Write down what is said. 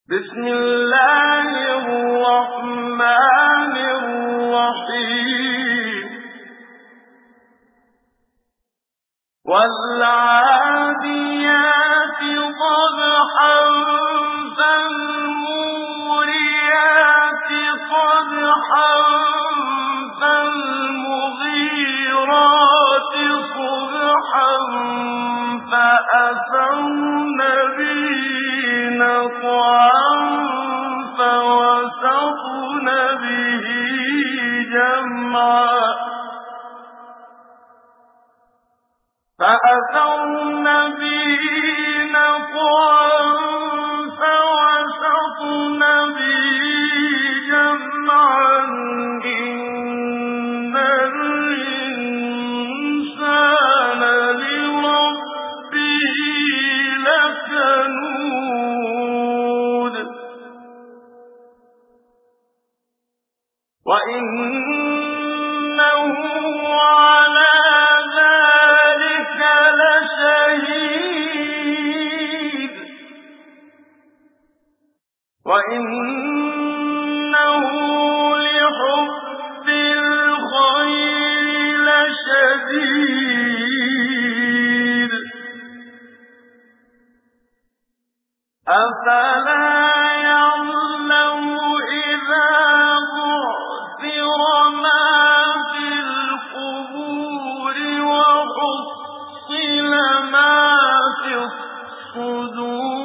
بسم الله الرحمن الرحيم والعاديات ضبحا فالموريات قدحا فالمغيرات صبحا فأثرن به نقعا فوسطن به جمعا فأثرن به نقعا فوسطن به جمعا إن الإنسان لربه لكنود وإنه على ذلك لشهيد وإنه لحب الخير لشديد أفلا يعلم إذا بعثر ما في القبور وحصل ما في الصدور